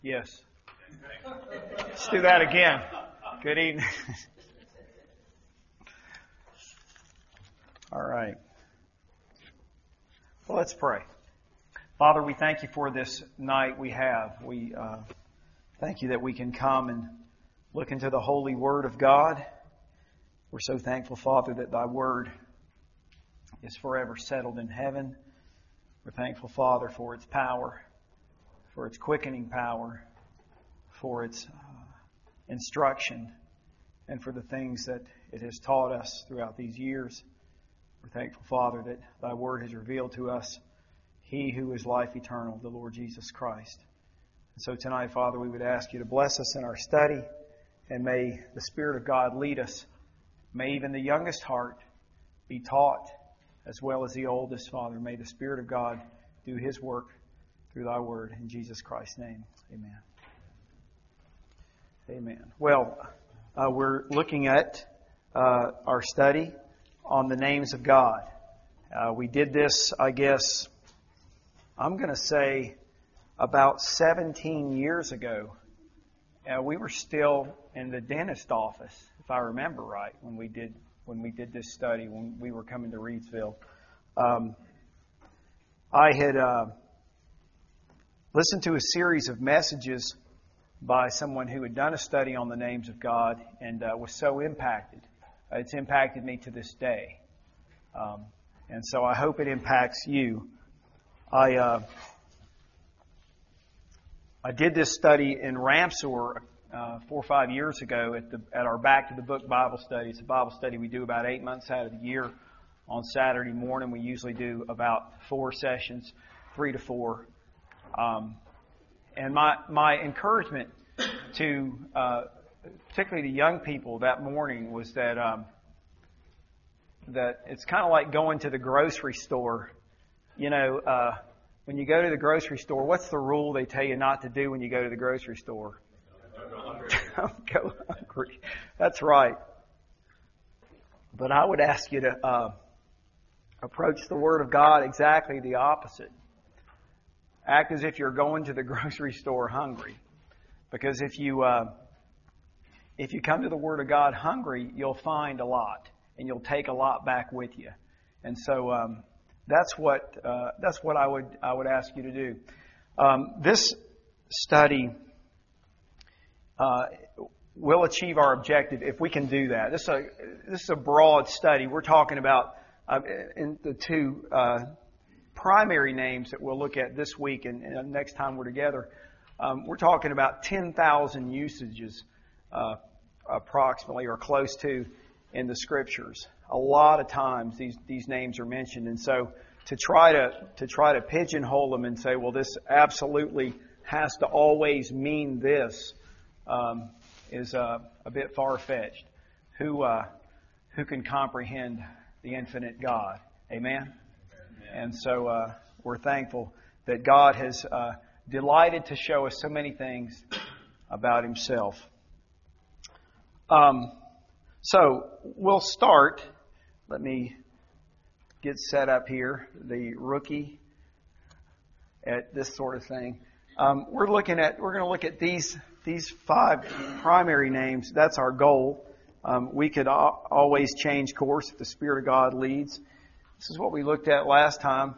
Yes. Let's do that again. Good evening. All right. Well, let's pray. Father, we thank you for this night we have. We thank you that we can come and look into the holy Word of God. We're so thankful, Father, that thy Word is forever settled in heaven. We're thankful, Father, for its power, for its quickening power, for its instruction, and for the things that it has taught us throughout these years. We're thankful, Father, that thy Word has revealed to us He who is life eternal, the Lord Jesus Christ. And so tonight, Father, we would ask you to bless us in our study, and may the Spirit of God lead us. May even the youngest heart be taught as well as the oldest, Father. May the Spirit of God do His work through thy Word. In Jesus Christ's name, amen. Amen. Well, we're looking at our study on the names of God. We did this, I guess, I'm going to say about 17 years ago. We were still in the dentist office, if I remember right, when we did this study, when we were coming to Reidsville. I had listened to a series of messages by someone who had done a study on the names of God and was so impacted. It's impacted me to this day. And so I hope it impacts you. I did this study in Ramseur 4 or 5 years ago at our Back to the Book Bible study. It's a Bible study we do about 8 months out of the year on Saturday morning. We usually do about 4 sessions, 3 to 4. And my encouragement to particularly the young people that morning was that it's kind of like going to the grocery store. You know, when you go to the grocery store, what's the rule they tell you not to do when you go to the grocery store? Don't go hungry. That's right. But I would ask you to approach the Word of God exactly the opposite. Act as if you're going to the grocery store hungry. Because if you come to the Word of God hungry, you'll find a lot, and you'll take a lot back with you. And so that's what I would ask you to do. This study will achieve our objective if we can do that. This is a broad study. We're talking about in the two primary names that we'll look at this week and next time we're together. We're talking about 10,000 usages approximately or close to in the Scriptures. A lot of times these names are mentioned, and so to try to pigeonhole them and say, well, this absolutely has to always mean this, is a bit far-fetched. Who can comprehend the infinite God? Amen? And so we're thankful that God has delighted to show us so many things about Himself. So we'll start. Let me get set up here. The rookie at this sort of thing. We're going to look at these 5 primary names. That's our goal. We could always change course if the Spirit of God leads. This is what we looked at last time.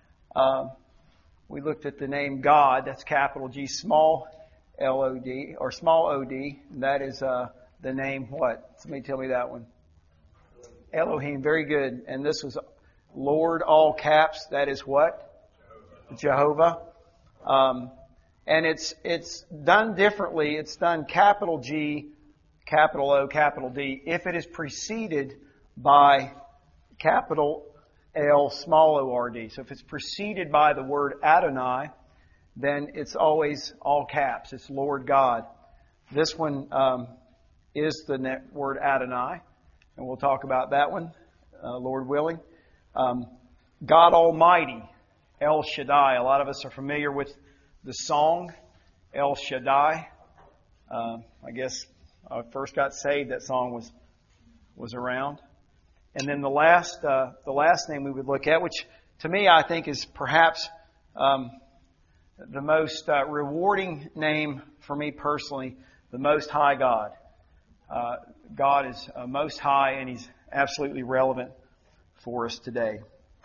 We looked at the name God. That's capital G, small L-O-D, or small O-D. And that is the name what? Somebody tell me that one. Elohim. Very good. And this was Lord, all caps. That is what? Jehovah. And it's done differently. It's done capital G, capital O, capital D, if it is preceded by capital L, small o-r-d. So if it's preceded by the word Adonai, then it's always all caps. It's Lord God. This one is the word Adonai, and we'll talk about that one, Lord willing. God Almighty, El Shaddai. A lot of us are familiar with the song, El Shaddai. I guess I first got saved, that song was around. And then the last name we would look at, which to me I think is perhaps the most rewarding name for me personally, the Most High God. God is Most High, and He's absolutely relevant for us today.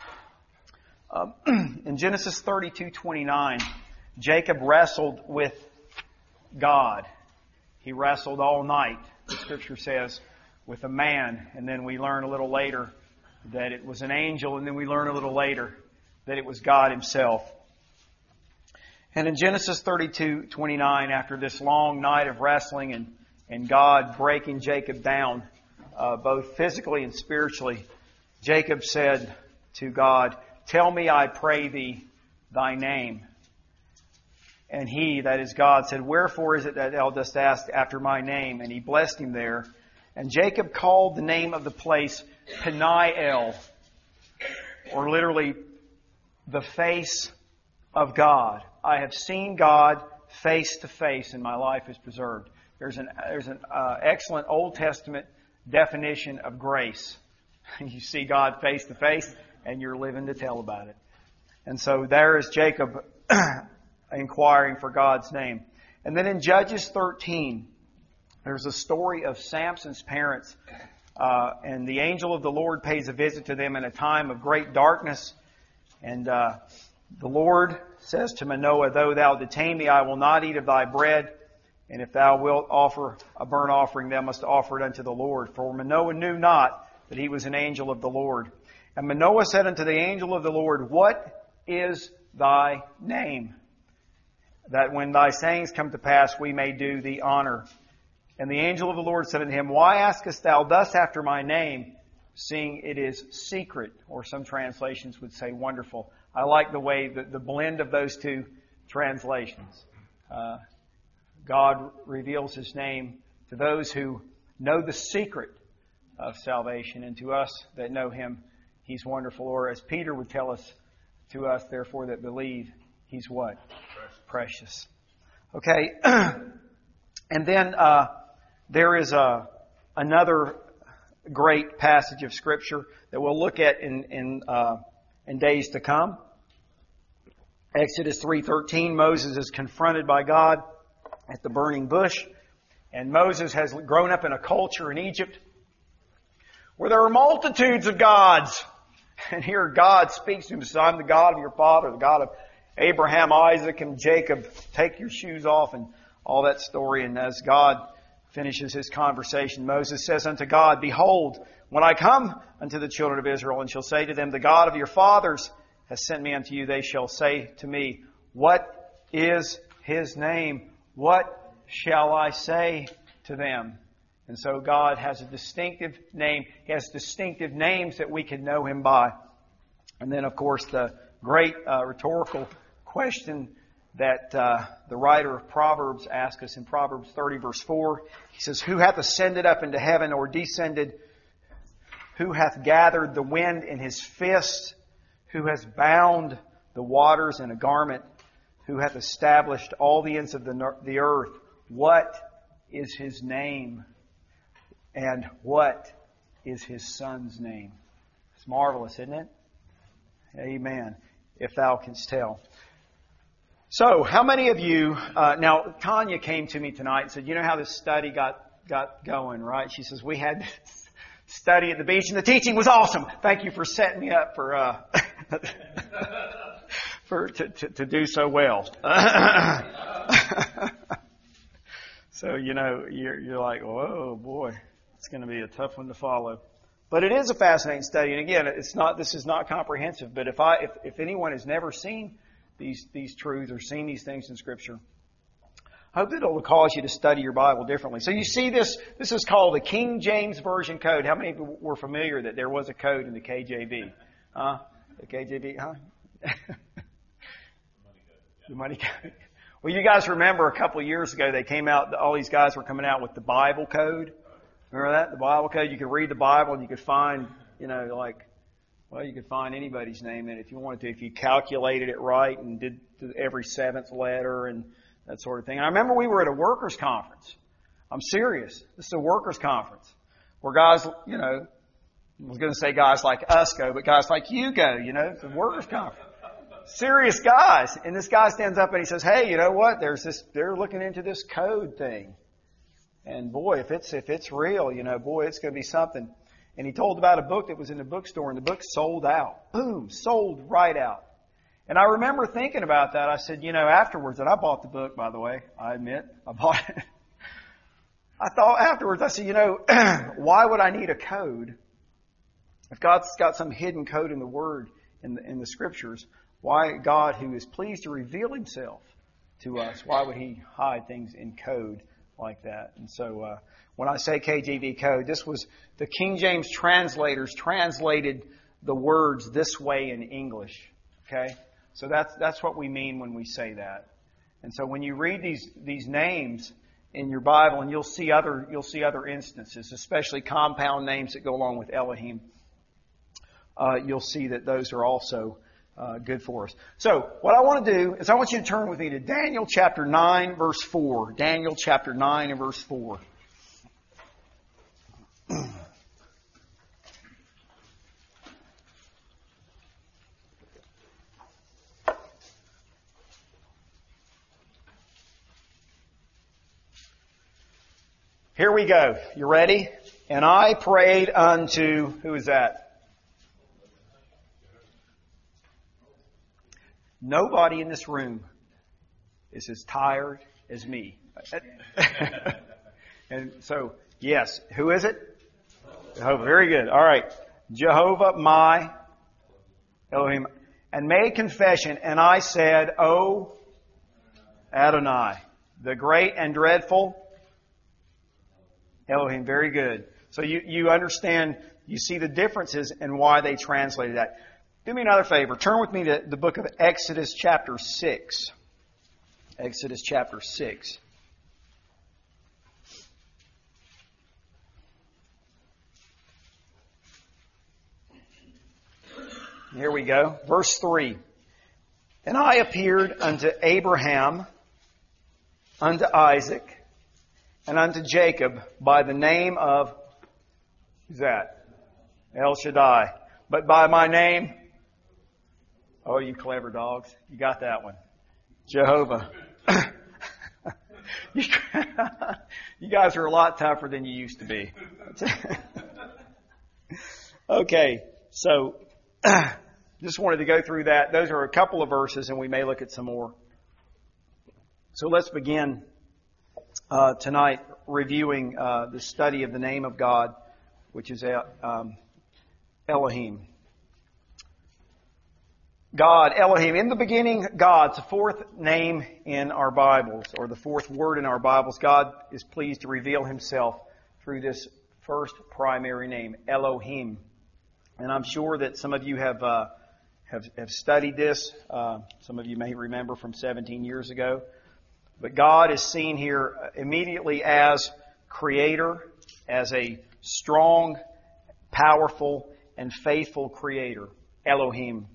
In Genesis 32:29, Jacob wrestled with God. He wrestled all night, the Scripture says, with a man. And then we learn a little later that it was an angel, and then we learn a little later that it was God Himself. And in Genesis 32:29, after this long night of wrestling and God breaking Jacob down, both physically and spiritually, Jacob said to God, "Tell me, I pray thee, thy name." And He, that is God, said, "Wherefore is it that thou dost ask after my name?" And He blessed him there. And Jacob called the name of the place Peniel, or literally, the face of God. I have seen God face to face, and my life is preserved. There's an excellent Old Testament definition of grace. You see God face to face, and you're living to tell about it. And so there is Jacob inquiring for God's name. And then in Judges 13, there's a story of Samson's parents, and the angel of the Lord pays a visit to them in a time of great darkness. And the Lord says to Manoah, "Though thou detain me, I will not eat of thy bread. And if thou wilt offer a burnt offering, thou must offer it unto the Lord." For Manoah knew not that he was an angel of the Lord. And Manoah said unto the angel of the Lord, "What is thy name? That when thy sayings come to pass, we may do thee honor." And the angel of the Lord said unto him, "Why askest thou thus after my name, seeing it is secret?" Or some translations would say wonderful. I like the way the blend of those two translations. God reveals His name to those who know the secret of salvation, and to us that know Him, He's wonderful. Or as Peter would tell us, to us, therefore, that believe, He's what? Precious. Okay. And then there is another great passage of Scripture that we'll look at in days to come. Exodus 3:13, Moses is confronted by God at the burning bush. And Moses has grown up in a culture in Egypt where there are multitudes of gods. And here God speaks to him, says, "I'm the God of your father, the God of Abraham, Isaac, and Jacob. Take your shoes off," and all that story. And as God finishes his conversation, Moses says unto God, "Behold, when I come unto the children of Israel, and shall say to them, the God of your fathers has sent me unto you, they shall say to me, What is His name? What shall I say to them?" And so God has a distinctive name. He has distinctive names that we can know Him by. And then, of course, the great rhetorical question that the writer of Proverbs asks us in Proverbs 30, verse 4. He says, "Who hath ascended up into heaven, or descended? Who hath gathered the wind in his fist? Who has bound the waters in a garment? Who hath established all the ends of the earth? What is His name? And what is His Son's name?" It's marvelous, isn't it? Amen. If thou canst tell. So, how many of you, now Tanya came to me tonight and said, "You know how this study got going, right?" She says, "We had this study at the beach and the teaching was awesome. Thank you for setting me up for to do so well." So, you're like, "Whoa, boy, it's going to be a tough one to follow." But it is a fascinating study. And again, this is not comprehensive, but if anyone has never seen these truths or seen these things in Scripture, I hope that it'll cause you to study your Bible differently. So you see this is called the King James Version Code. How many people were familiar that there was a code in the KJV? The KJV, huh? The money code. Well, you guys remember a couple of years ago they came out, all these guys were coming out with the Bible code. Remember that? The Bible code, you could read the Bible and you could find, you could find anybody's name in it if you wanted to, if you calculated it right and did every seventh letter and that sort of thing. And I remember we were at a workers' conference. I'm serious. This is a workers' conference where guys, I was going to say guys like us go, but guys like you go, it's a workers' conference. serious guys. And this guy stands up and he says, hey, you know what? They're looking into this code thing. And boy, if it's real, boy, it's going to be something. And he told about a book that was in the bookstore, and the book sold out. Boom, sold right out. And I remember thinking about that. I said, afterwards, and I bought the book, by the way, I admit, I bought it. I thought afterwards, I said, why would I need a code? If God's got some hidden code in the Word, in the Scriptures, why God, who is pleased to reveal Himself to us, why would He hide things in code like that? And so, when I say KJV code, this was the King James translators translated the words this way in English. Okay? So that's what we mean when we say that. And so when you read these names in your Bible, and you'll see other instances, especially compound names that go along with Elohim, you'll see that those are also good for us. So what I want to do is I want you to turn with me to Daniel chapter 9, verse 4. Daniel chapter 9 and verse 4. Here we go. You ready? And I prayed unto, who is that? Nobody in this room is as tired as me. And so, yes, who is it? Jehovah. Very good. All right. Jehovah, my Elohim, and made confession, and I said, O Adonai, the great and dreadful Elohim. Very good. So you understand, you see the differences and why they translated that. Do me another favor. Turn with me to the book of Exodus chapter 6. Exodus chapter 6. Here we go. Verse 3. And I appeared unto Abraham, unto Isaac, and unto Jacob by the name of, who's that? El Shaddai. But by my name, oh, you clever dogs. You got that one. Jehovah. You guys are a lot tougher than you used to be. Okay, so just wanted to go through that. Those are a couple of verses, and we may look at some more. So let's begin tonight reviewing the study of the name of God, which is Elohim. God, Elohim. In the beginning, God. It's the fourth name in our Bibles, or the fourth word in our Bibles. God is pleased to reveal Himself through this first primary name, Elohim. And I'm sure that some of you have studied this. Some of you may remember from 17 years ago. But God is seen here immediately as Creator, as a strong, powerful, and faithful Creator, Elohim.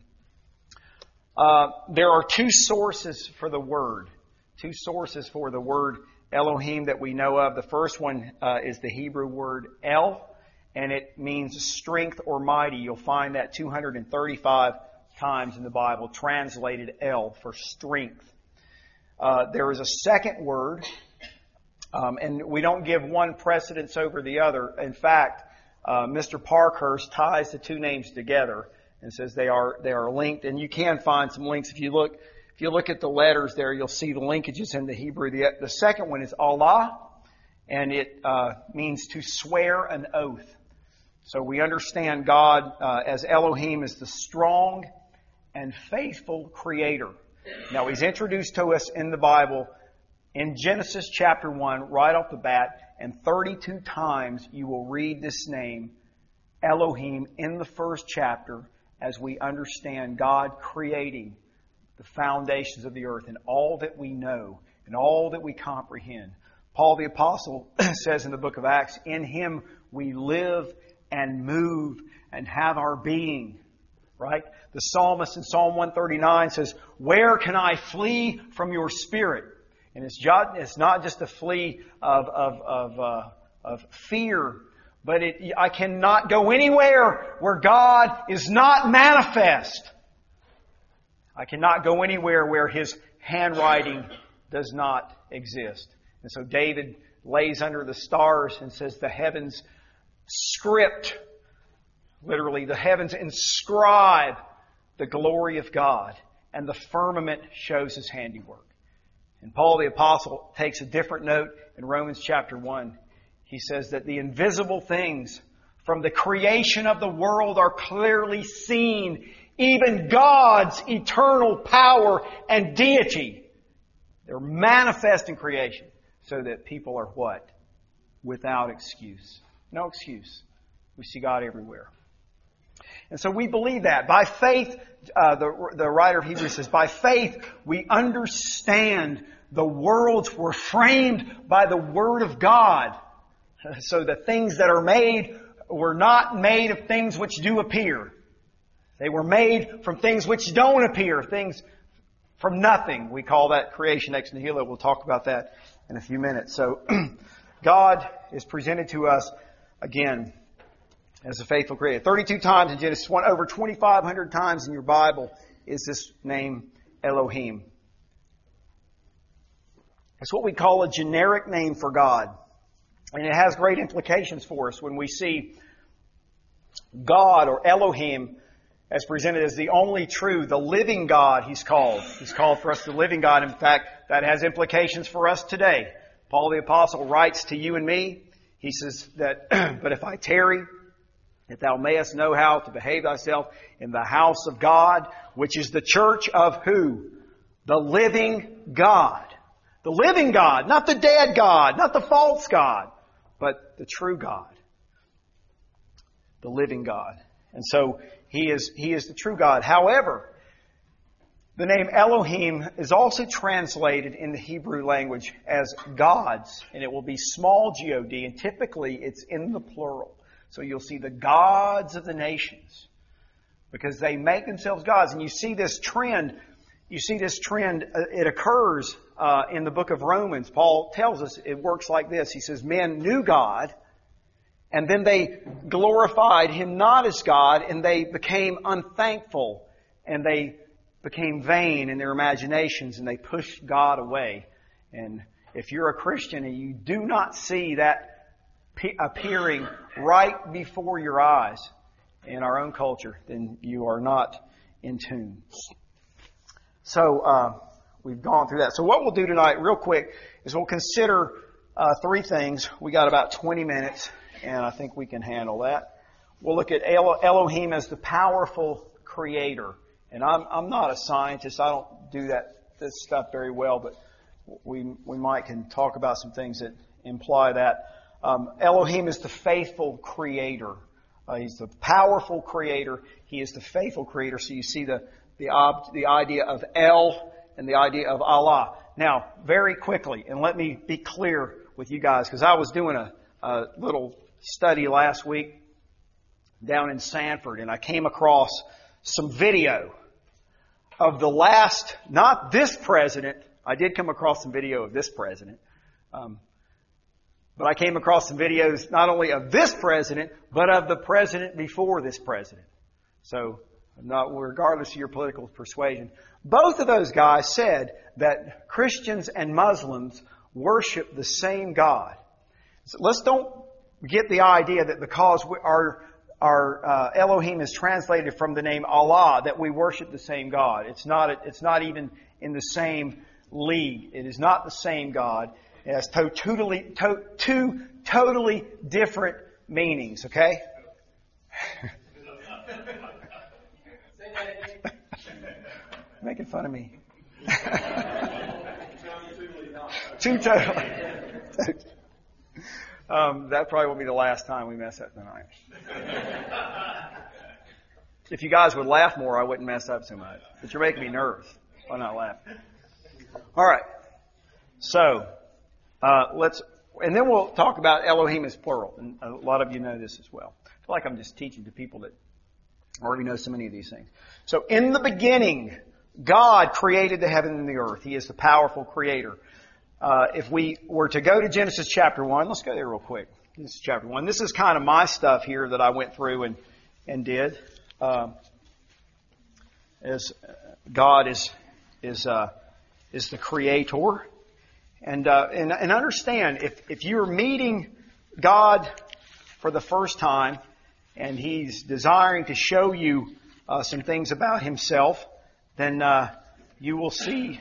There are two sources for the word. Two sources for the word Elohim that we know of. The first one is the Hebrew word El, and it means strength or mighty. You'll find that 235 times in the Bible, translated El for strength. There is a second word, and we don't give one precedence over the other. In fact, Mr. Parkhurst ties the two names together and says they are linked. And you can find some links if you look at the letters there. You'll see the linkages in the Hebrew. The second one is Allah, and it means to swear an oath. So we understand God as Elohim as the strong and faithful Creator. Now, He's introduced to us in the Bible in Genesis chapter 1, right off the bat, and 32 times you will read this name, Elohim, in the first chapter as we understand God creating the foundations of the earth and all that we know and all that we comprehend. Paul the Apostle says in the book of Acts, in Him we live and move and have our being. Right? The psalmist in Psalm 139 says, where can I flee from your Spirit? And it's not just a flee of fear, but I cannot go anywhere where God is not manifest. I cannot go anywhere where His handwriting does not exist. And so David lays under the stars and says the heavens script, literally the heavens inscribe the glory of God, and the firmament shows His handiwork. And Paul the Apostle takes a different note in Romans chapter 1. He says that the invisible things from the creation of the world are clearly seen, even God's eternal power and deity. They're manifest in creation so that people are what? Without excuse. No excuse. We see God everywhere. And so we believe that. By faith, the writer of Hebrews says, by faith we understand the worlds were framed by the Word of God. So the things that are made were not made of things which do appear. They were made from things which don't appear, things from nothing. We call that creation ex nihilo. We'll talk about that in a few minutes. So God is presented to us again as a faithful creator. 32 times in Genesis 1, over 2,500 times in your Bible is this name Elohim. It's what we call a generic name for God. And it has great implications for us when we see God or Elohim as presented as the only true, the living God He's called. He's called for us the living God. In fact, that has implications for us today. Paul the Apostle writes to you and me. He says that, but if I tarry, that thou mayest know how to behave thyself in the house of God, which is the church of who? The living God. The living God, not the dead God, not the false God, but the true God. The living God. And so He is the true God. However, the name Elohim is also translated in the Hebrew language as gods, and it will be small G-O-D, and typically it's in the plural. So you'll see the gods of the nations, because they make themselves gods. And you see this trend, it occurs in the book of Romans. Paul tells us it works like this. He says, men knew God, and then they glorified Him not as God, and they became unthankful, and they became vain in their imaginations, and they pushed God away. And if you're a Christian and you do not see that appearing right before your eyes in our own culture, then you are not in tune. So we've gone through that. So what we'll do tonight, real quick, is we'll consider three things. We got about 20 minutes, and I think we can handle that. We'll look at Elohim as the powerful creator. And I'm not a scientist. I don't do this stuff very well, but we might can talk about some things that imply that. Elohim is the faithful creator. He's the powerful creator. He is the faithful creator. So you see the idea of El and the idea of Allah. Now, very quickly, and let me be clear with you guys, because I was doing a little study last week down in Sanford, and I came across some video of the last, not this president. I did come across some video of this president. But I came across some videos not only of this president, but of the president before this president. So, regardless of your political persuasion, both of those guys said that Christians and Muslims worship the same God. So let's don't get the idea that because our Elohim is translated from the name Allah, that we worship the same God. It's not even in the same league. It is not the same God. It has two totally different meanings, okay? Making fun of me. Two totally. That probably will be the last time we mess up tonight. If you guys would laugh more, I wouldn't mess up so much. But you're making me nervous. Why not laugh? All right. So, and then we'll talk about Elohim as plural. And a lot of you know this as well. I feel like I'm just teaching to people that already know so many of these things. So, in the beginning, God created the heaven and the earth. He is the powerful creator. If we were to go to Genesis chapter 1, let's go there real quick. Genesis chapter 1. This is kind of my stuff here that I went through and did. as God is the Creator. And understand, if you're meeting God for the first time and He's desiring to show you some things about Himself, then you'll see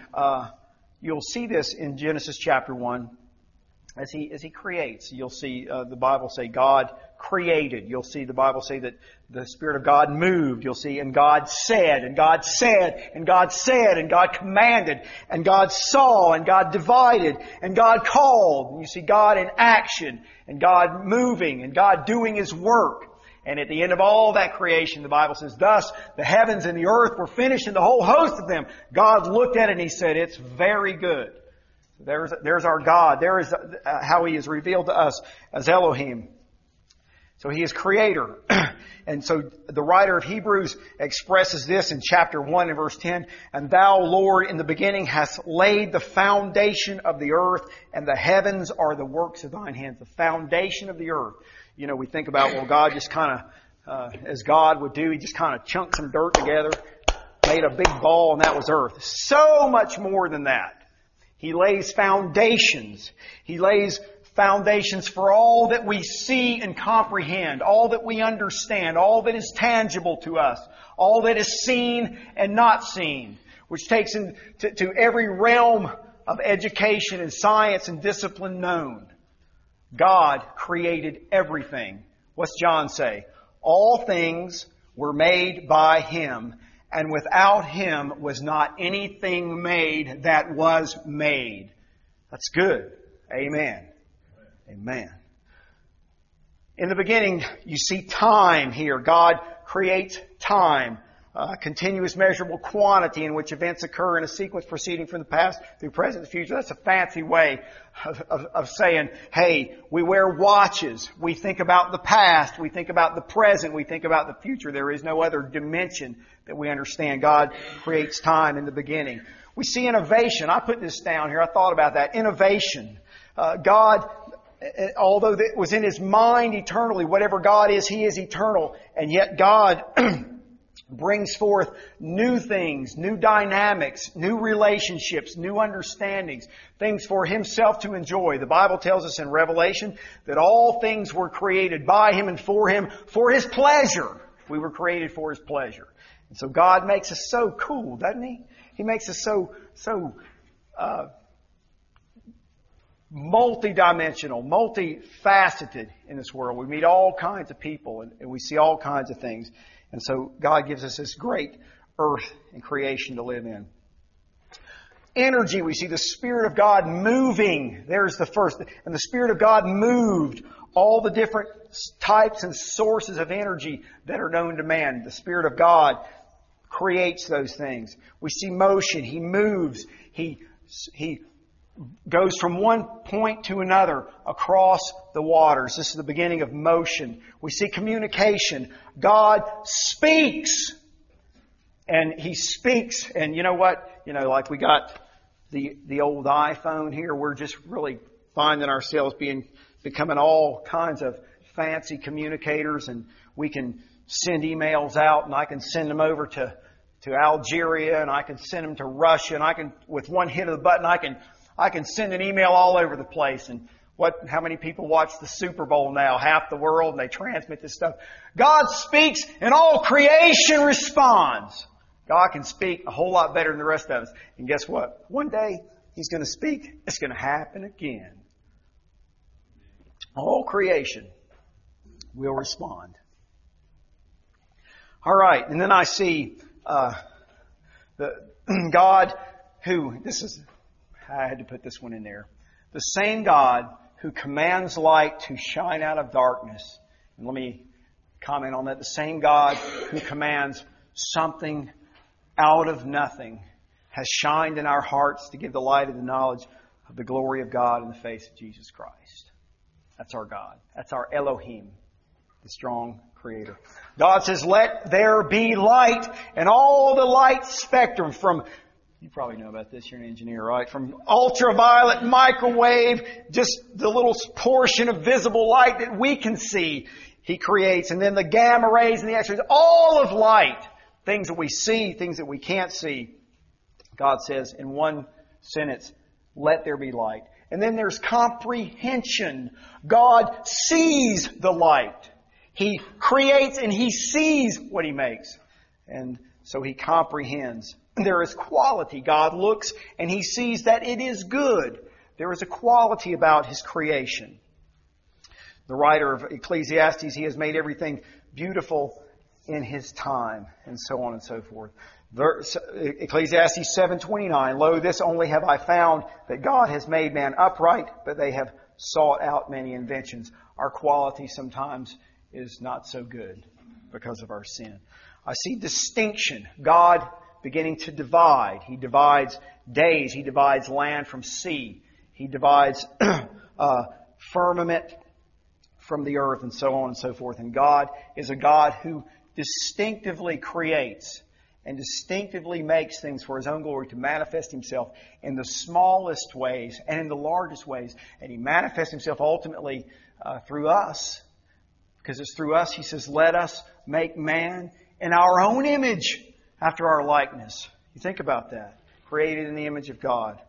this in Genesis chapter 1 as He creates. You'll see the Bible say God created. You'll see the Bible say that the Spirit of God moved. You'll see, and God said, and God said, and God said, and God commanded, and God saw, and God divided, and God called. And you see God in action, and God moving, and God doing His work. And at the end of all that creation, the Bible says, thus the heavens and the earth were finished, and the whole host of them. God looked at it and He said, it's very good. There's our God. There is how He is revealed to us as Elohim. So He is Creator. And so the writer of Hebrews expresses this in chapter 1 and verse 10. And Thou, Lord, in the beginning hast laid the foundation of the earth, and the heavens are the works of Thine hands. The foundation of the earth. You know, we think about, well, God just kind of, as God would do, He just kind of chunked some dirt together, made a big ball, and that was earth. So much more than that. He lays foundations. He lays foundations for all that we see and comprehend, all that we understand, all that is tangible to us, all that is seen and not seen, which takes to every realm of education and science and discipline known. God created everything. What's John say? All things were made by Him, and without Him was not anything made that was made. That's good. Amen. Amen. In the beginning, you see time here. God creates time. Continuous measurable quantity in which events occur in a sequence proceeding from the past through present and future. That's a fancy way of saying, hey, we wear watches. We think about the past. We think about the present. We think about the future. There is no other dimension that we understand. God creates time in the beginning. We see innovation. I put this down here. I thought about that. Innovation. God, although it was in His mind eternally, whatever God is, He is eternal. And yet God brings forth new things, new dynamics, new relationships, new understandings, things for Himself to enjoy. The Bible tells us in Revelation that all things were created by Him and for Him for His pleasure. We were created for His pleasure. And so God makes us so cool, doesn't He? He makes us so multidimensional, multifaceted in this world. We meet all kinds of people and we see all kinds of things. And so God gives us this great earth and creation to live in. Energy, we see the Spirit of God moving. There's the first. And the Spirit of God moved all the different types and sources of energy that are known to man. The Spirit of God creates those things. We see motion. He moves. He goes from one point to another across the waters. This is the beginning of motion. We see communication. God speaks. And He speaks. And you know what? You know, like we got the old iPhone here. We're just really finding ourselves becoming all kinds of fancy communicators. And we can send emails out, and I can send them over to Algeria, and I can send them to Russia, and I can, with one hit of the button, I can send an email all over the place. And how many people watch the Super Bowl now? Half the world, and they transmit this stuff. God speaks and all creation responds. God can speak a whole lot better than the rest of us. And guess what? One day He's going to speak. It's going to happen again. All creation will respond. All right. And then I see the God who, I had to put this one in there. The same God who commands light to shine out of darkness. And let me comment on that. The same God who commands something out of nothing has shined in our hearts to give the light of the knowledge of the glory of God in the face of Jesus Christ. That's our God. That's our Elohim, the strong Creator. God says, let there be light, and all the light spectrum from, you probably know about this, you're an engineer, right? From ultraviolet, microwave, just the little portion of visible light that we can see, He creates. And then the gamma rays and the X-rays, all of light Things that we see, things that we can't see. God says in one sentence, let there be light. And then there's comprehension. God sees the light. He creates and He sees what He makes. And so He comprehends. There is quality. God looks and He sees that it is good. There is a quality about His creation. The writer of Ecclesiastes, he has made everything beautiful in His time, and so on and so forth. Ecclesiastes 7:29, lo, this only have I found, that God has made man upright, but they have sought out many inventions. Our quality sometimes is not so good because of our sin. I see distinction. God beginning to divide. He divides days. He divides land from sea. He divides firmament from the earth, and so on and so forth. And God is a God who distinctively creates and distinctively makes things for His own glory to manifest Himself in the smallest ways and in the largest ways. And He manifests Himself ultimately through us. Because it's through us, He says, let us make man in our own image after our likeness. You think about that. Created in the image of God.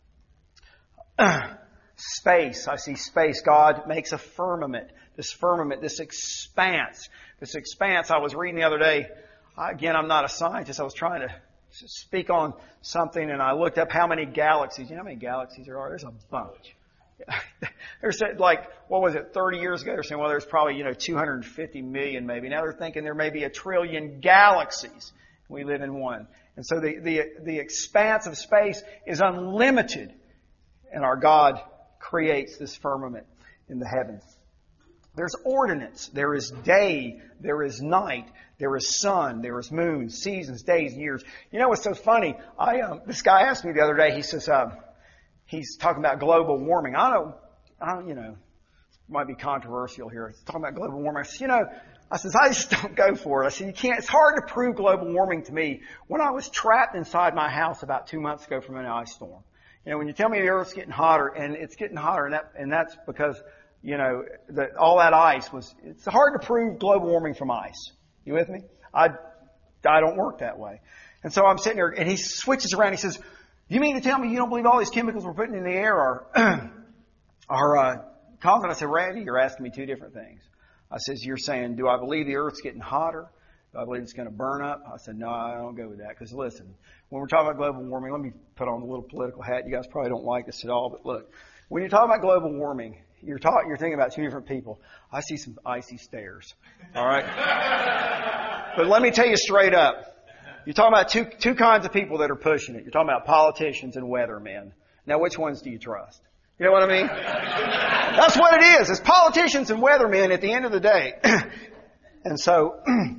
Space. I see space. God makes a firmament, this expanse. This expanse, I was reading the other day. Again, I'm not a scientist. I was trying to speak on something, and I looked up how many galaxies. You know how many galaxies there are? There's a bunch. They're saying, like, what was it, 30 years ago? They're saying, well, there's probably, 250 million maybe. Now they're thinking there may be 1 trillion galaxies. We live in one. And so the expanse of space is unlimited. And our God creates this firmament in the heavens. There's ordinance. There is day. There is night. There is sun. There is moon, seasons, days, years. You know what's so funny? This guy asked me the other day. He says, he's talking about global warming. I don't, might be controversial here. He's talking about global warming. I said, I just don't go for it. I said, you can't. It's hard to prove global warming to me when I was trapped inside my house about 2 months ago from an ice storm. When you tell me the Earth's getting hotter, and it's getting hotter, and that's because, all that ice it's hard to prove global warming from ice. You with me? I don't work that way. And so I'm sitting there, and he switches around. He says, you mean to tell me you don't believe all these chemicals we're putting in the air are causing? I said, Randy, you're asking me two different things. I says, you're saying, do I believe the Earth's getting hotter? Do I believe it's going to burn up? I said, no, I don't go with that. Because listen, when we're talking about global warming, let me put on a little political hat. You guys probably don't like this at all, but look, when you're talking about global warming, you're thinking about two different people. I see some icy stares. All right? But let me tell you straight up. You're talking about two kinds of people that are pushing it. You're talking about politicians and weathermen. Now, which ones do you trust? You know what I mean? That's what it is. It's politicians and weathermen at the end of the day. And so,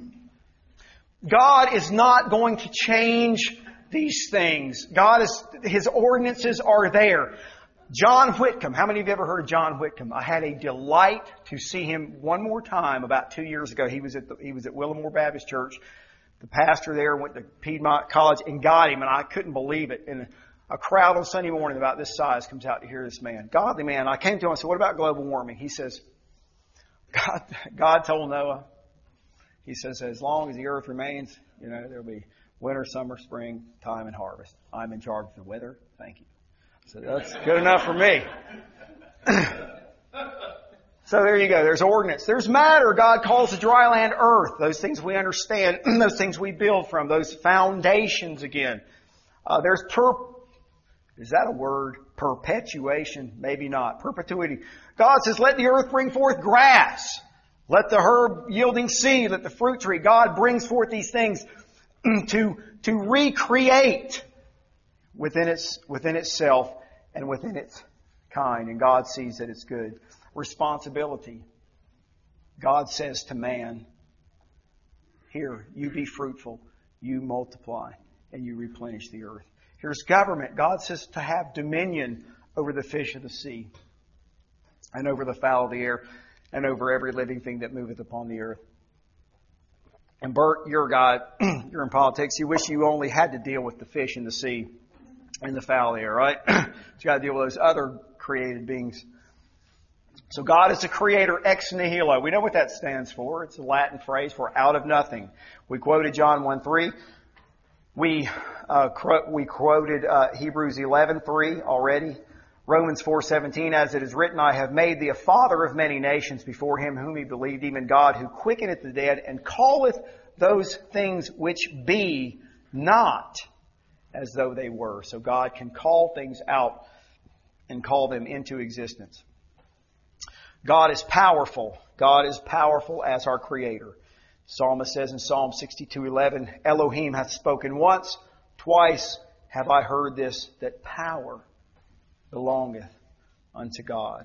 God is not going to change these things. His ordinances are there. John Whitcomb. How many of you ever heard of John Whitcomb? I had a delight to see him one more time about 2 years ago. He was at Willamore Baptist Church. The pastor there went to Piedmont College and got him, and I couldn't believe it. And a crowd on Sunday morning about this size comes out to hear this man. Godly man. I came to him and said, what about global warming? He says, God told Noah, He says, as long as the earth remains, there'll be winter, summer, spring, time, and harvest. I'm in charge of the weather. Thank you. So that's good enough for me. So there you go. There's ordinance. There's matter. God calls the dry land earth. Those things we understand. Those things we build from. Those foundations again. Is that a word? Perpetuation? Maybe not. Perpetuity. God says, let the earth bring forth grass. Let the herb yielding seed. Let the fruit tree. God brings forth these things to recreate within itself and within its kind. And God sees that it's good. Responsibility. God says to man, here, you be fruitful, you multiply, and you replenish the earth. Here's government. God says to have dominion over the fish of the sea, and over the fowl of the air, and over every living thing that moveth upon the earth. And Bert, you're a guy, you're in politics, you wish you only had to deal with the fish in the sea and the fowl of the air, right? But you got to deal with those other created beings. So God is a creator ex nihilo. We know what that stands for. It's a Latin phrase for out of nothing. We quoted John 1:3. We quoted Hebrews 11:3 already. Romans 4:17, as it is written, I have made thee a father of many nations before him whom he believed, even God who quickeneth the dead and calleth those things which be not as though they were. So God can call things out and call them into existence. God is powerful. God is powerful as our Creator. Psalmist says in Psalm 62:11, Elohim hath spoken once, twice have I heard this, that power belongeth unto God.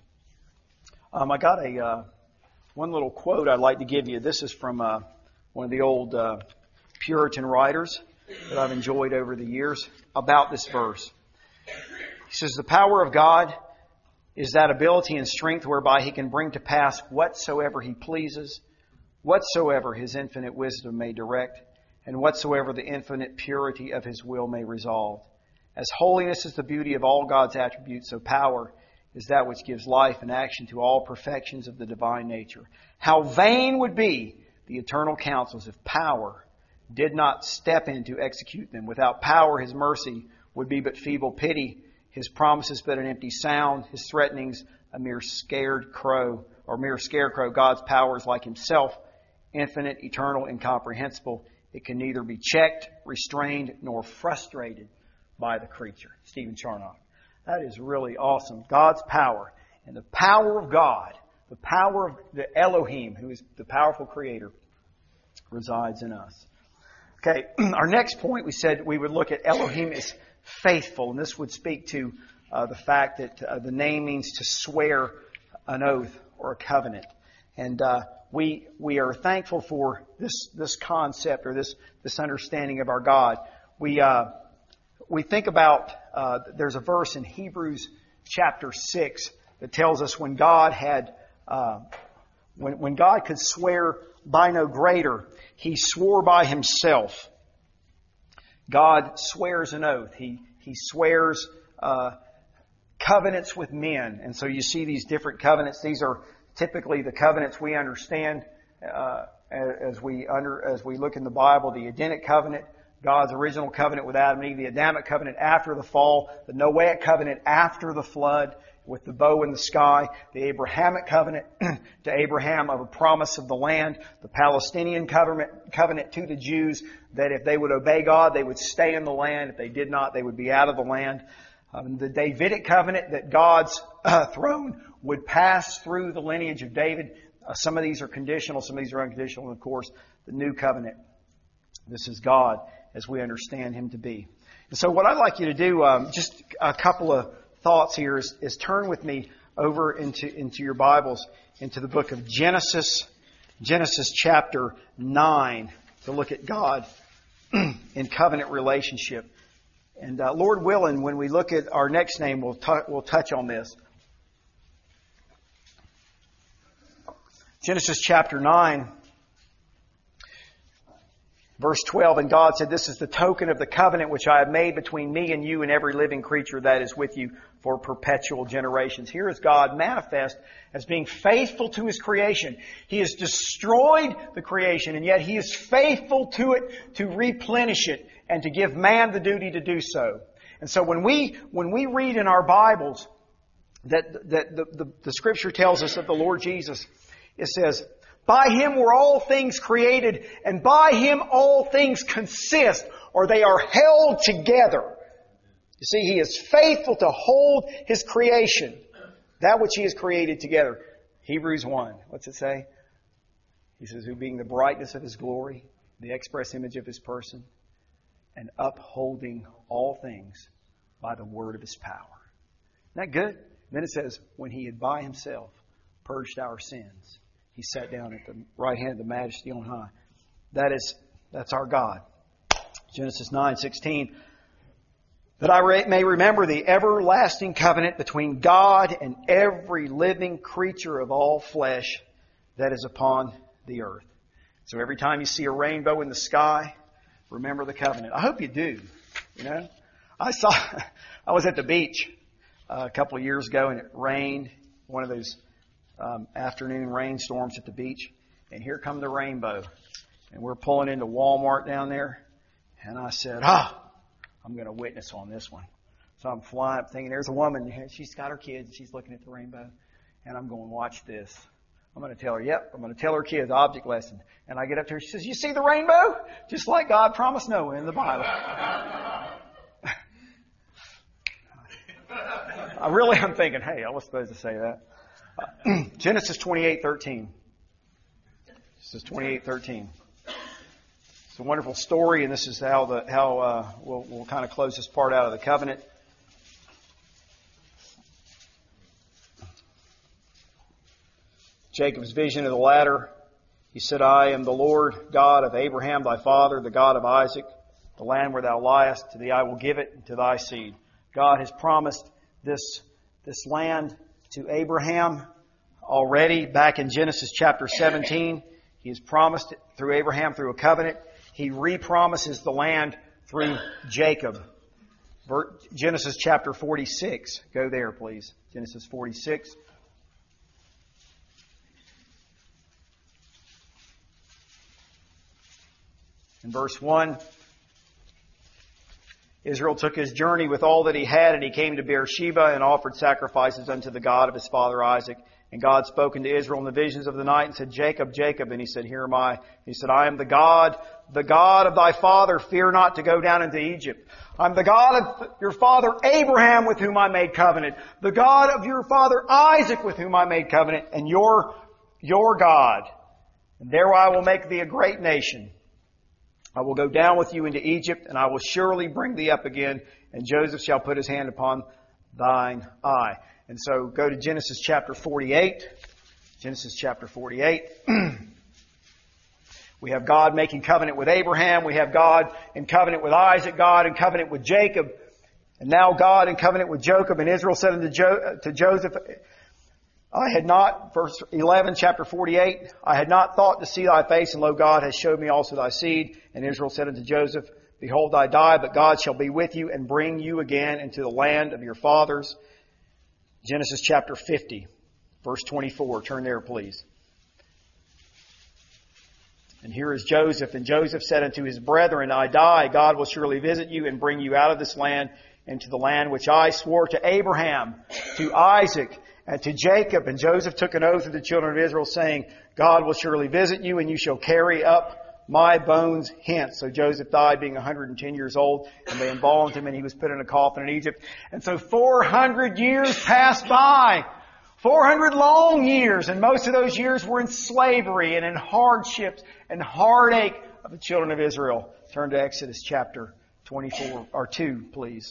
I got one little quote I'd like to give you. This is from one of the old Puritan writers that I've enjoyed over the years about this verse. He says, the power of God is that ability and strength whereby He can bring to pass whatsoever He pleases, whatsoever His infinite wisdom may direct, and whatsoever the infinite purity of His will may resolve. As holiness is the beauty of all God's attributes, so power is that which gives life and action to all perfections of the divine nature. How vain would be the eternal counsels if power did not step in to execute them. Without power, His mercy would be but feeble pity, His promises but an empty sound, His threatenings a mere scared crow, or mere scarecrow. God's power is like Himself, infinite, eternal, incomprehensible. It can neither be checked, restrained, nor frustrated by the creature. Stephen Charnock. That is really awesome. God's power. And the power of God, the power of the Elohim, who is the powerful Creator, resides in us. Okay, our next point, we said we would look at Elohim as faithful. And this would speak to the fact that the name means to swear an oath or a covenant. And we are thankful for this concept or this understanding of our God. We think about, there's a verse in Hebrews chapter 6 that tells us when God had, when God could swear by no greater, He swore by Himself. God swears an oath. He swears covenants with men. And so you see these different covenants. These are typically the covenants we understand as we look in the Bible. The Edenic covenant, God's original covenant with Adam and Eve, the Adamic covenant after the fall, the Noahic covenant after the flood with the bow in the sky, the Abrahamic covenant to Abraham of a promise of the land, the Palestinian covenant to the Jews that if they would obey God, they would stay in the land. If they did not, they would be out of the land. The Davidic covenant that God's throne would pass through the lineage of David. Some of these are conditional, some of these are unconditional. And of course, the new covenant. This is God as we understand Him to be. And so what I'd like you to do, just a couple of thoughts here, is turn with me over into your Bibles, into the book of Genesis chapter 9, to look at God in covenant relationship. And Lord willing, when we look at our next name, we'll touch on this. Genesis chapter 9, verse 12, and God said, this is the token of the covenant which I have made between me and you and every living creature that is with you for perpetual generations. Here is God manifest as being faithful to His creation. He has destroyed the creation, and yet He is faithful to it to replenish it and to give man the duty to do so. And so when we read in our Bibles that the Scripture tells us of the Lord Jesus, it says, by Him were all things created, and by Him all things consist, or they are held together. You see, He is faithful to hold His creation, that which He has created together. Hebrews 1, what's it say? He says, who being the brightness of His glory, the express image of His person, and upholding all things by the word of His power. Isn't that good? And then it says, when He had by Himself purged our sins, He sat down at the right hand of the Majesty on high. That's our God. Genesis 9:16. That I may remember the everlasting covenant between God and every living creature of all flesh that is upon the earth. So every time you see a rainbow in the sky, remember the covenant. I hope you do. You know, I was at the beach a couple of years ago and it rained one of those afternoon rainstorms at the beach, and here come the rainbow. And we're pulling into Walmart down there, and I said, I'm going to witness on this one. So I'm flying up thinking, there's a woman, she's got her kids, and she's looking at the rainbow, and I'm going, watch this. I'm going to tell her, I'm going to tell her kids object lesson. And I get up to her, she says, you see the rainbow? Just like God promised Noah in the Bible. I'm thinking, hey, I was supposed to say that. Genesis 28:13. This is 28:13. It's a wonderful story, and this is how we'll kind of close this part out of the covenant. Jacob's vision of the ladder. He said, I am the Lord God of Abraham thy father, the God of Isaac. The land where thou liest, to thee I will give it, to thy seed. God has promised this land to Abraham already back in Genesis chapter 17. He has promised it through Abraham through a covenant. He re-promises the land through Jacob. Genesis chapter 46. Go there, please. Genesis 46. In verse 1, Israel took his journey with all that he had, and he came to Beersheba and offered sacrifices unto the God of his father Isaac. And God spoke unto Israel in the visions of the night and said, Jacob, Jacob. And he said, Here am I. He said, I am the God of thy father. Fear not to go down into Egypt. I'm the God of your father Abraham, with whom I made covenant. The God of your father Isaac, with whom I made covenant. And your God. And there I will make thee a great nation. I will go down with you into Egypt, and I will surely bring thee up again, and Joseph shall put his hand upon thine eye. And so go to Genesis chapter 48. Genesis chapter 48. We have God making covenant with Abraham. We have God in covenant with Isaac. God in covenant with Jacob. And now God in covenant with Jacob. And Israel said unto Joseph, I had not, verse 11, chapter 48, I had not thought to see thy face, and lo, God has showed me also thy seed. And Israel said unto Joseph, Behold, I die, but God shall be with you and bring you again into the land of your fathers. Genesis chapter 50, verse 24. Turn there, please. And here is Joseph. And Joseph said unto his brethren, I die, God will surely visit you and bring you out of this land into the land which I swore to Abraham, to Isaac, and to Jacob. And Joseph took an oath of the children of Israel, saying, God will surely visit you, and you shall carry up my bones hence. So Joseph died being 110 years old, and they embalmed him, and he was put in a coffin in Egypt. And so 400 years passed by. 400 long years, and most of those years were in slavery and in hardships and heartache of the children of Israel. Turn to Exodus chapter 24, or 2, please.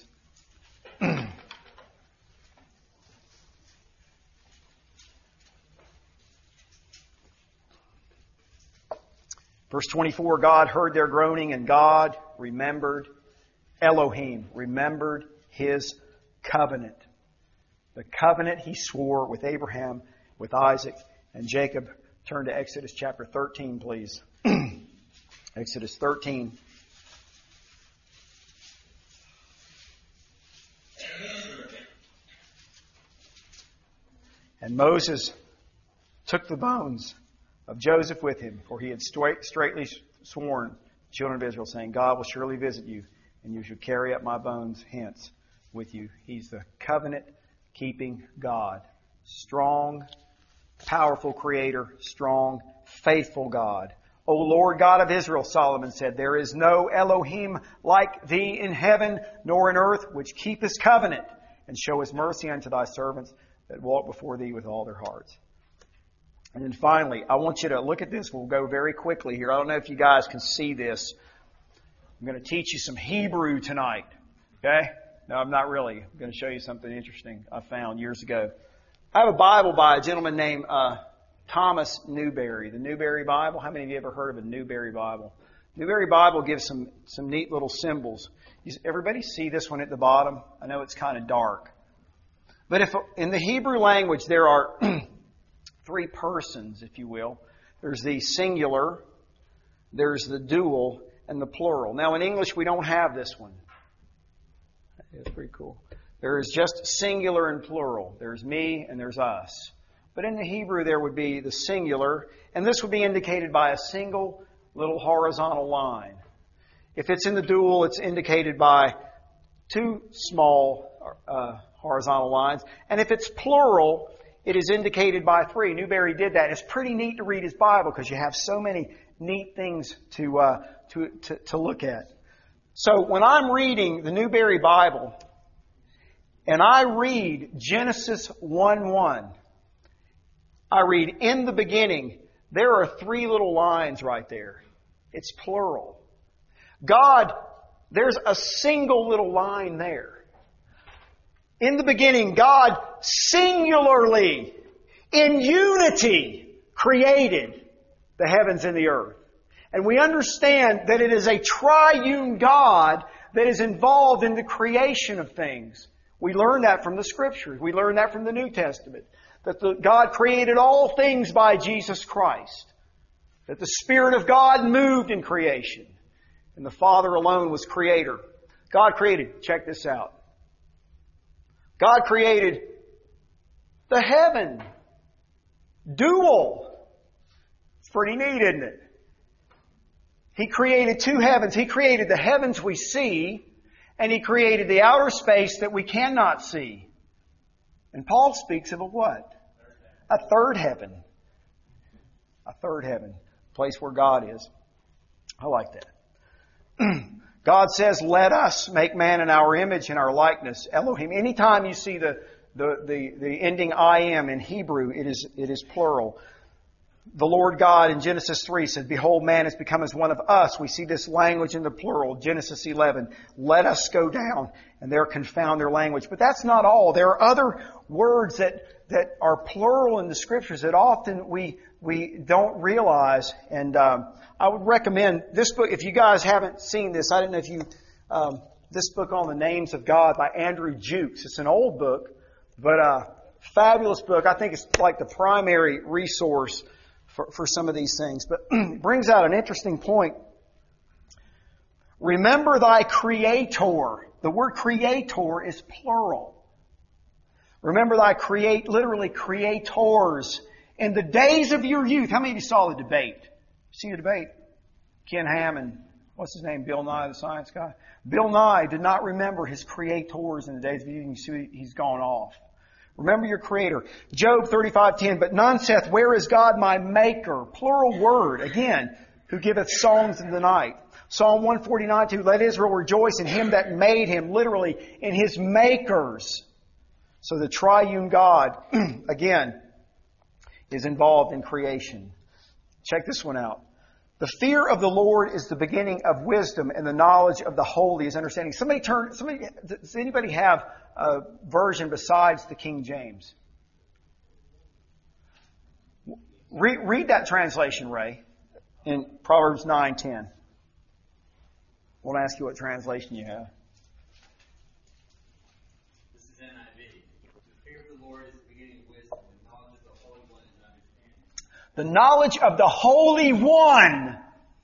Verse 24, God heard their groaning, and God remembered, Elohim remembered His covenant. The covenant He swore with Abraham, with Isaac, and Jacob. Turn to Exodus chapter 13, please. Exodus 13. And Moses took the bones of Joseph with him, for he had straightly sworn the children of Israel, saying, God will surely visit you, and you shall carry up my bones hence with you. He's the covenant-keeping God. Strong, powerful Creator, strong, faithful God. O Lord God of Israel, Solomon said, there is no Elohim like thee in heaven nor in earth, which keepeth covenant, and showeth mercy unto thy servants that walk before thee with all their hearts. And then finally, I want you to look at this. We'll go very quickly here. I don't know if you guys can see this. I'm going to teach you some Hebrew tonight. Okay? No, I'm not really. I'm going to show you something interesting I found years ago. I have a Bible by a gentleman named Thomas Newberry. The Newberry Bible. How many of you ever heard of a Newberry Bible? Newberry Bible gives some neat little symbols. Everybody see this one at the bottom? I know it's kind of dark. But if in the Hebrew language there are three persons, if you will. There's the singular, there's the dual, and the plural. Now in English we don't have this one. It's pretty cool. There is just singular and plural. There's me and there's us. But in the Hebrew there would be the singular, and this would be indicated by a single little horizontal line. If it's in the dual, it's indicated by two small horizontal lines. And if it's plural, it is indicated by three. Newberry did that. It's pretty neat to read his Bible because you have so many neat things to look at. So when I'm reading the Newberry Bible and I read Genesis 1:1, I read, in the beginning, there are three little lines right there. It's plural. God, there's a single little line there. In the beginning, God singularly, in unity, created the heavens and the earth. And we understand that it is a triune God that is involved in the creation of things. We learn that from the Scriptures. We learn that from the New Testament. That God created all things by Jesus Christ. That the Spirit of God moved in creation. And the Father alone was Creator. God created, check this out. God created the heaven. Dual. It's pretty neat, isn't it? He created two heavens. He created the heavens we see, and He created the outer space that we cannot see. And Paul speaks of a what? A third heaven. A third heaven. A place where God is. I like that. God says, let us make man in our image and our likeness. Elohim. Anytime you see the ending I am in Hebrew, it is plural. The Lord God in Genesis 3 said, behold, man has become as one of us. We see this language in the plural. Genesis 11. Let us go down. And there confound their language. But that's not all. There are other words that are plural in the Scriptures that often we don't realize. And I would recommend this book. If you guys haven't seen this, I don't know if you... this book on the names of God by Andrew Jukes. It's an old book, but fabulous book. I think it's like the primary resource for some of these things. But it brings out an interesting point. Remember thy Creator. The word Creator is plural. Remember thy literally creators. In the days of your youth. How many of you saw the debate? See the debate? Ken Ham and what's his name? Bill Nye, the science guy. Bill Nye did not remember his creators in the days of youth. You see he's gone off. Remember your Creator. Job 35:10. But none saith, where is God my Maker? Plural word. Again, who giveth songs in the night. Psalm 149:2. Let Israel rejoice in Him that made him. Literally, in His makers. So the triune God, again, is involved in creation. Check this one out. The fear of the Lord is the beginning of wisdom, and the knowledge of the holy is understanding. Does anybody have a version besides the King James? Read that translation, Ray, in Proverbs 9:10. I won't ask you what translation you have. This is NIV. The fear of the Lord is the beginning of wisdom, and knowledge of the Holy One is understanding. The knowledge of the Holy One.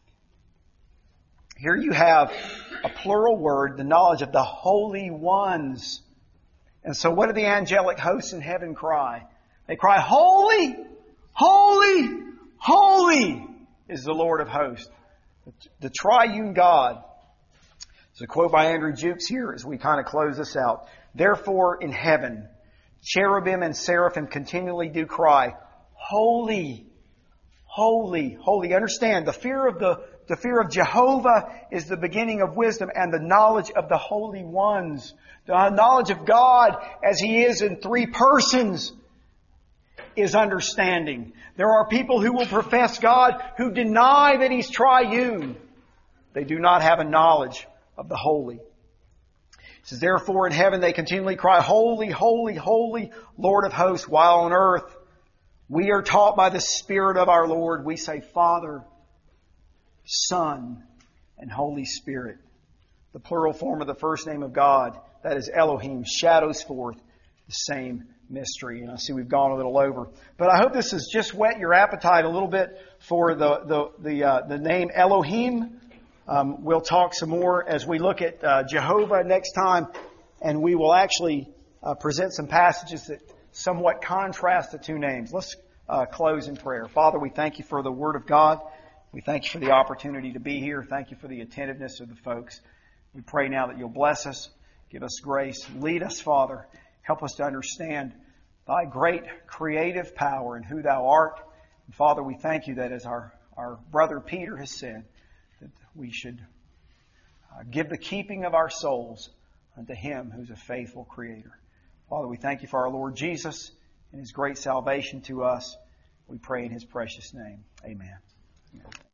Here you have a plural word, the knowledge of the Holy Ones. And so what do the angelic hosts in heaven cry? They cry, holy, holy, holy is the Lord of hosts. The triune God. There's a quote by Andrew Jukes here as we kind of close this out. Therefore in heaven, cherubim and seraphim continually do cry, holy, holy, holy. Understand, the fear of Jehovah is the beginning of wisdom, and the knowledge of the holy ones, the knowledge of God as He is in three persons, is understanding. There are people who will profess God who deny that He's triune. They do not have a knowledge of the holy. It says, therefore in heaven they continually cry, holy, holy, holy, Lord of hosts, while on earth we are taught by the Spirit of our Lord. We say, Father, Son, and Holy Spirit. The plural form of the first name of God, that is Elohim, shadows forth the same mystery. And I see we've gone a little over. But I hope this has just whet your appetite a little bit for the name Elohim. We'll talk some more as we look at Jehovah next time. and we will actually present some passages that somewhat contrast the two names. Let's close in prayer. Father, we thank you for the Word of God. We thank you for the opportunity to be here. Thank you for the attentiveness of the folks. We pray now that you'll bless us, give us grace, lead us, Father. Help us to understand thy great creative power and who thou art. And Father, we thank you that as our brother Peter has said, that we should give the keeping of our souls unto him who's a faithful creator. Father, we thank you for our Lord Jesus and his great salvation to us. We pray in his precious name. Amen.